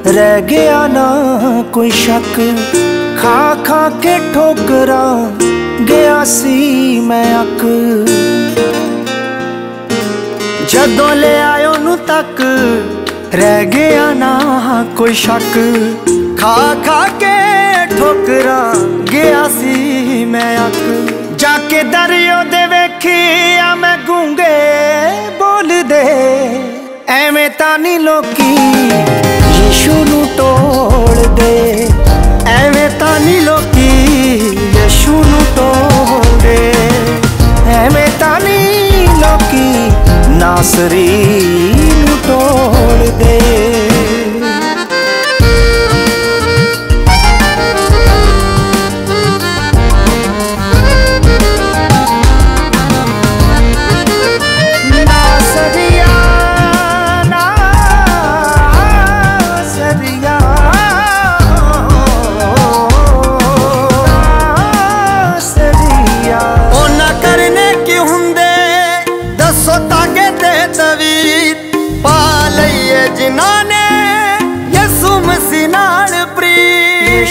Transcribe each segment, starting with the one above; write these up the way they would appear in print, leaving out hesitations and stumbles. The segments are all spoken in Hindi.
रह गया ना कोई शक, खा खा के ठोकरा गया सी मैं अक। जदों ले आयो नू तक रह गया ना कोई शक, खा खा के ठोकरा गया सी मैं अक। जाके दरियो दे वेखिया मैं गूंगे बोल दे, एवें तां नी लोकी यीशु नू टोल दे, एवें तां नी लोकी यीशु नू टोल दे, एवें तां नी लोकी नासरी नू टोल दे। जिन्होंने यसु मसीह नाल प्रीत,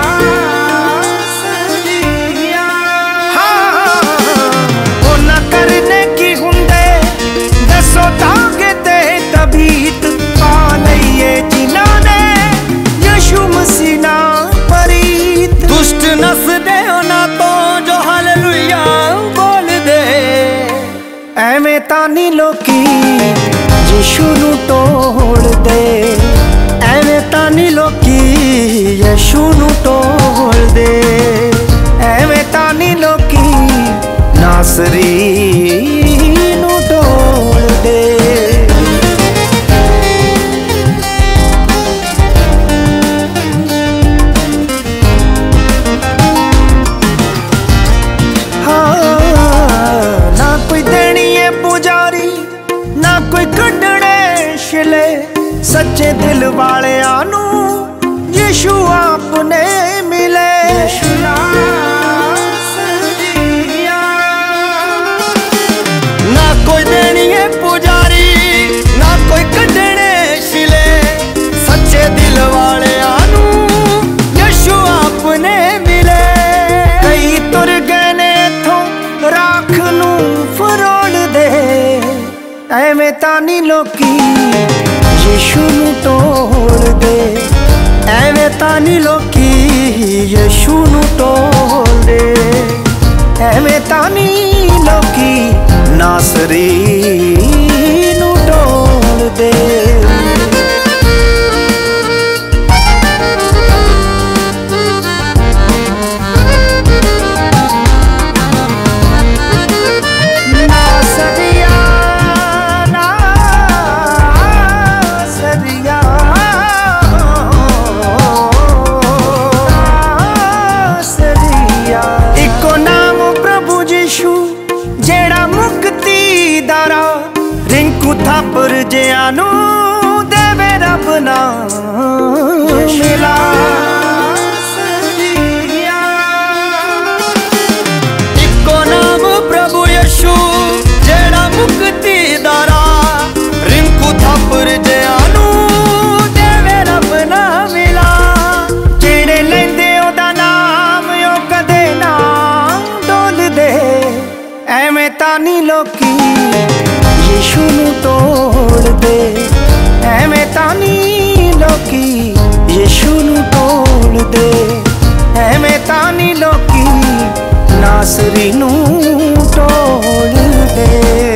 उन्हां करने की हुंदे दसो ताके ते तबीत पा लईए जिन्होंने यसु मसीह नाल प्रीत। दुष्ट नसदे उन्हां तो जो हालेलुया बोल दे, एवें तां नी लोकी यीशु नू टोल दे, एवें तां नी लोकी यीशु नू टोल दे, एवें तां नी लोकी नासरी नू टोल दे। ना कोई देनी है पुजारी, ना कोई कढ़ने शिले, सच्चे दिल वालियां नू यीशु आपने मिले। ना कोई देनी है पुजारी, ना कोई कढ़ने शिले, सच्चे दिल वालियां नू यीशु आपने मिले। कई तुर गए ने इथों राख नू फरोल दे, एवें तां नी लोकी यीशु नू टोल दे, एवें तां नी लोकी यीशु नू टोल दे, एवें तां नी लोकी नासरी नू टोल दे। रिंकू थापर जियानू देवे रब ना मिला, इको नाम प्रभु यीशु जेड़ा मुक्ति दारा। रिंकू थापर जियानू देवे रब ना मिला, जेड़े लेंदे ओदा नाम ओ कदे ना डोल दे, एवें तां नी लोकी यीशु नू टोल दे, एवें तां नी लोकी यीशु नू टोल दे, एवें तां नी लोकी नासरी नू टोल दे।